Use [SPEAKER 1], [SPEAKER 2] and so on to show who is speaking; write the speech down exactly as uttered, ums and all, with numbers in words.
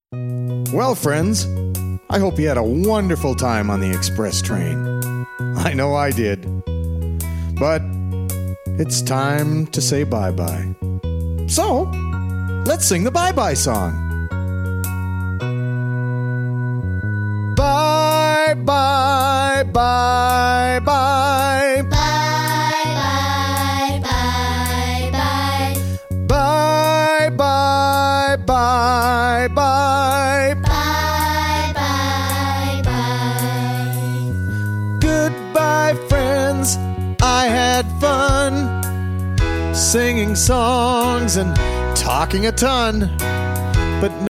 [SPEAKER 1] Well, friends, I hope you had a wonderful time on the express train. I know I did. But it's time to say bye-bye. So, let's sing the bye-bye song. Bye, bye, bye, bye.
[SPEAKER 2] Bye, bye, bye, bye.
[SPEAKER 1] Bye, bye, bye, bye.
[SPEAKER 2] Bye, bye, bye.
[SPEAKER 1] Goodbye, friends. I had fun singing songs and talking a ton. But